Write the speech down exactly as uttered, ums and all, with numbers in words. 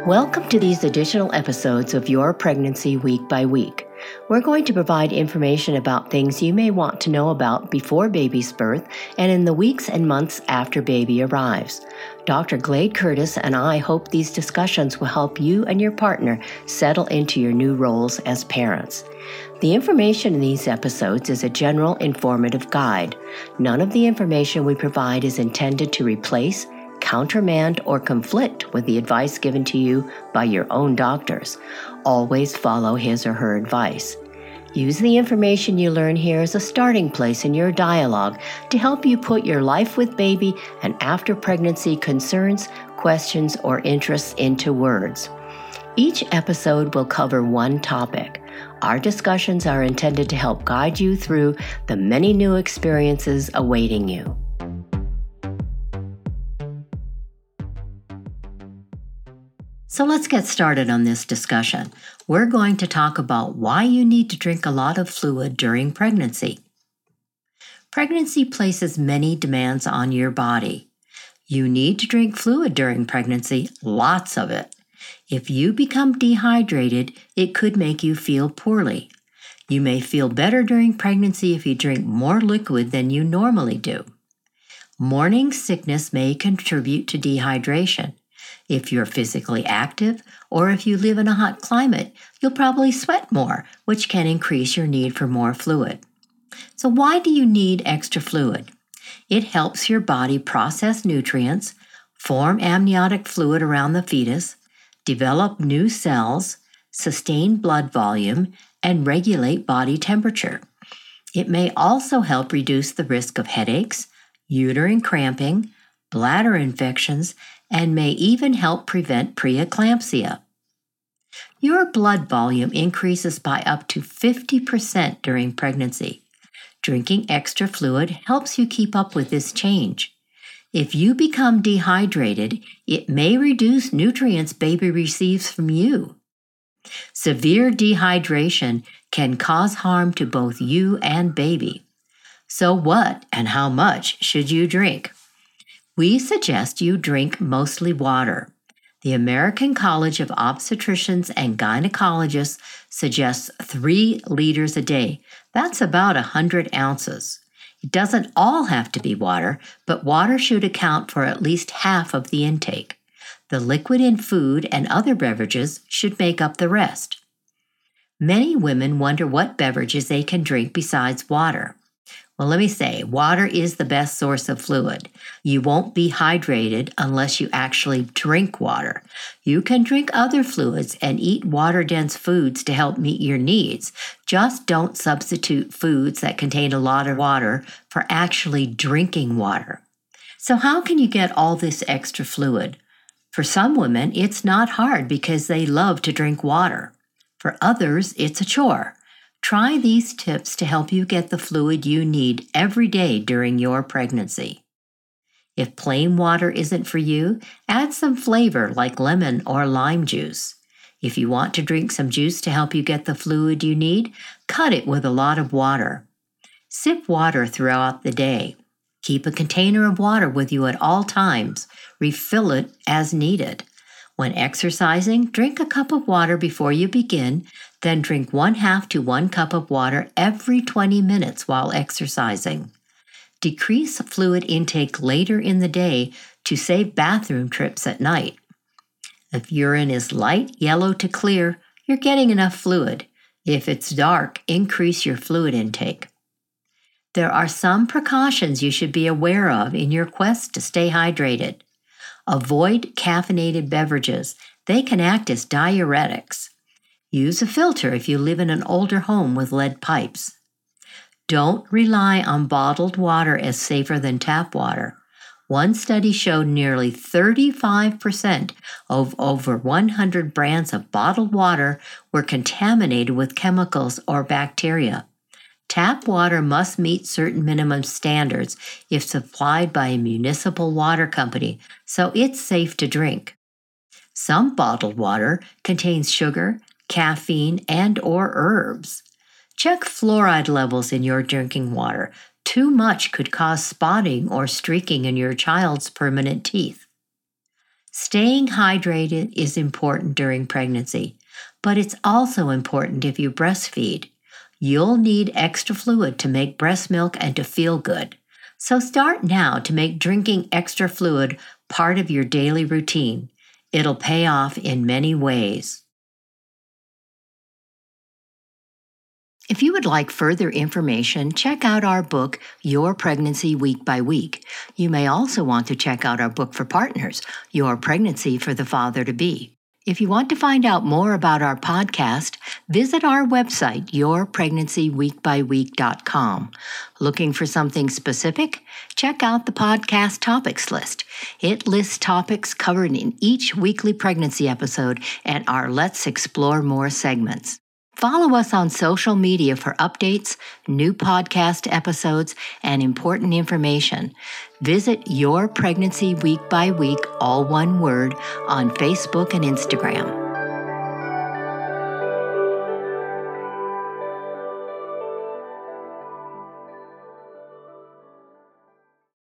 Welcome to these additional episodes of Your Pregnancy Week by Week. We're going to provide information about things you may want to know about before baby's birth and in the weeks and months after baby arrives. Doctor Glade Curtis and I hope these discussions will help you and your partner settle into your new roles as parents. The information in these episodes is a general informative guide. None of the information we provide is intended to replace, countermand, or conflict with the advice given to you by your own doctors. Always follow his or her advice. Use the information you learn here as a starting place in your dialogue to help you put your life with baby and after pregnancy concerns, questions, or interests into words. Each episode will cover one topic. Our discussions are intended to help guide you through the many new experiences awaiting you. So let's get started on this discussion. We're going to talk about why you need to drink a lot of fluid during pregnancy. Pregnancy places many demands on your body. You need to drink fluid during pregnancy, lots of it. If you become dehydrated, it could make you feel poorly. You may feel better during pregnancy if you drink more liquid than you normally do. Morning sickness may contribute to dehydration. If you're physically active or if you live in a hot climate, you'll probably sweat more, which can increase your need for more fluid. So why do you need extra fluid? It helps your body process nutrients, form amniotic fluid around the fetus, develop new cells, sustain blood volume, and regulate body temperature. It may also help reduce the risk of headaches, uterine cramping, bladder infections, and may even help prevent preeclampsia. Your blood volume increases by up to fifty percent during pregnancy. Drinking extra fluid helps you keep up with this change. If you become dehydrated, it may reduce nutrients baby receives from you. Severe dehydration can cause harm to both you and baby. So what and how much should you drink? We suggest you drink mostly water. The American College of Obstetricians and Gynecologists suggests three liters a day. That's about one hundred ounces. It doesn't all have to be water, but water should account for at least half of the intake. The liquid in food and other beverages should make up the rest. Many women wonder what beverages they can drink besides water. Well, let me say, water is the best source of fluid. You won't be hydrated unless you actually drink water. You can drink other fluids and eat water-dense foods to help meet your needs. Just don't substitute foods that contain a lot of water for actually drinking water. So how can you get all this extra fluid? For some women, it's not hard because they love to drink water. For others, it's a chore. Try these tips to help you get the fluid you need every day during your pregnancy. If plain water isn't for you, add some flavor like lemon or lime juice. If you want to drink some juice to help you get the fluid you need, cut it with a lot of water. Sip water throughout the day. Keep a container of water with you at all times. Refill it as needed. When exercising, drink a cup of water before you begin, then drink one half to one cup of water every twenty minutes while exercising. Decrease fluid intake later in the day to save bathroom trips at night. If urine is light yellow to clear, you're getting enough fluid. If it's dark, increase your fluid intake. There are some precautions you should be aware of in your quest to stay hydrated. Avoid caffeinated beverages. They can act as diuretics. Use a filter if you live in an older home with lead pipes. Don't rely on bottled water as safer than tap water. One study showed nearly thirty-five percent of over one hundred brands of bottled water were contaminated with chemicals or bacteria. Tap water must meet certain minimum standards if supplied by a municipal water company, so it's safe to drink. Some bottled water contains sugar, caffeine, and or herbs. Check fluoride levels in your drinking water. Too much could cause spotting or streaking in your child's permanent teeth. Staying hydrated is important during pregnancy, but it's also important if you breastfeed. You'll need extra fluid to make breast milk and to feel good. So start now to make drinking extra fluid part of your daily routine. It'll pay off in many ways. If you would like further information, check out our book, Your Pregnancy Week by Week. You may also want to check out our book for partners, Your Pregnancy for the Father-to-Be. If you want to find out more about our podcast, visit our website, your pregnancy week by week dot com. Looking for something specific? Check out the podcast topics list. It lists topics covered in each weekly pregnancy episode and our Let's Explore More segments. Follow us on social media for updates, new podcast episodes, and important information. Visit Your Pregnancy Week by Week, all one word, on Facebook and Instagram.